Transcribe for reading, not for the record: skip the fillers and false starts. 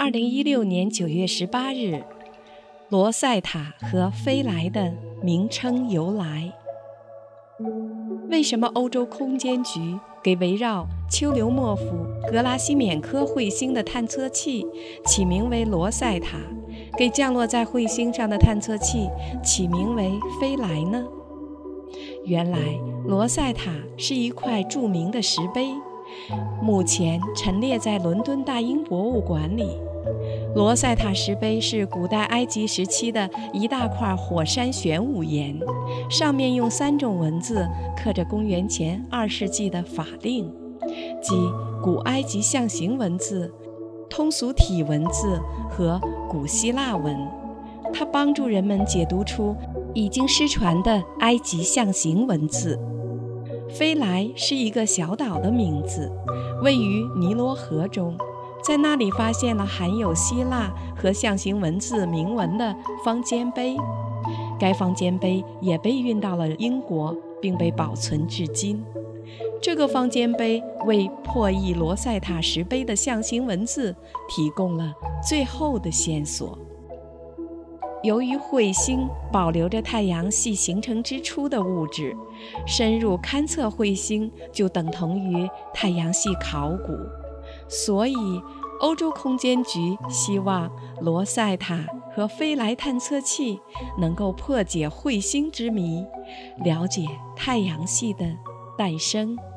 2016年9月18日，罗塞塔和飞来的名称由来。为什么欧洲空间局给围绕丘留莫夫、格拉西缅科彗星的探测器起名为罗塞塔，给降落在彗星上的探测器起名为飞来呢？原来，罗塞塔是一块著名的石碑，目前陈列在伦敦大英博物馆里。罗塞塔石碑是古代埃及时期的一大块火山玄武岩，上面用3种文字刻着公元前2世纪的法令，即古埃及象形文字、通俗体文字和古希腊文。它帮助人们解读出已经失传的埃及象形文字。飞来是一个小岛的名字，位于尼罗河中，在那里发现了含有希腊和象形文字铭文的方尖碑，该方尖碑也被运到了英国，并被保存至今。这个方尖碑为破译罗塞塔石碑的象形文字提供了最后的线索。由于彗星保留着太阳系形成之初的物质，深入勘测彗星就等同于太阳系考古，所以欧洲空间局希望罗塞塔和飞来探测器能够破解彗星之谜，了解太阳系的诞生。